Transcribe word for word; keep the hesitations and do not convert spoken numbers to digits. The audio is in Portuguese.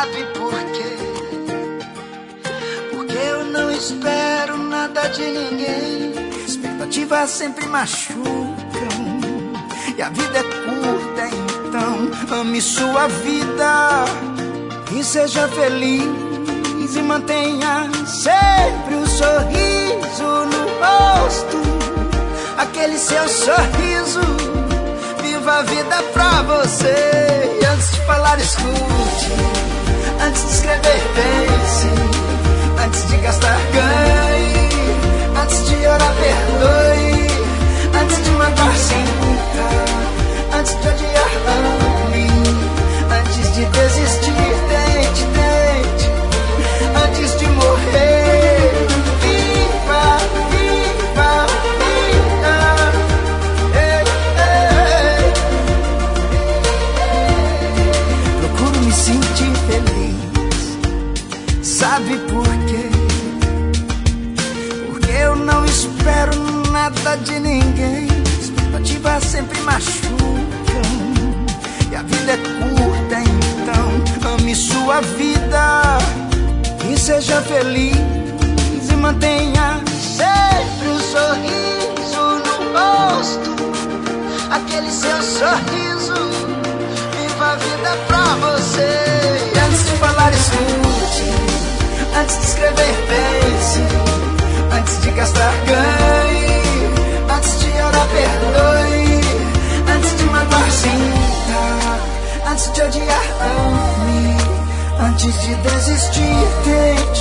Sabe por quê? Porque eu não espero nada de ninguém. Expectativas sempre machucam e a vida é curta, então ame sua vida e seja feliz e mantenha sempre um sorriso no rosto. Aquele seu sorriso, viva a vida pra você. E antes de falar, escute. Antes de escrever, pense. Antes de gastar, ganhe. Antes de orar, perdoe. Antes de matar, sinta. Antes de odiar, ame. Antes de desistir, tente, tente. Antes de morrer, viva, viva, viva. Ei, ei. Procuro me sentir feliz. Sabe por quê? Porque eu não espero nada de ninguém. Expectativas sempre machucam e a vida é curta, então ame sua vida e seja feliz e mantenha sempre um sorriso no rosto. Aquele seu sorriso, viva a vida pra você. E antes de falar, escute. Antes de escrever, pense. Antes de gastar, ganhe. Antes de orar, perdoe. Antes de matar, sinta. Antes de odiar, ame. Antes de desistir, tente.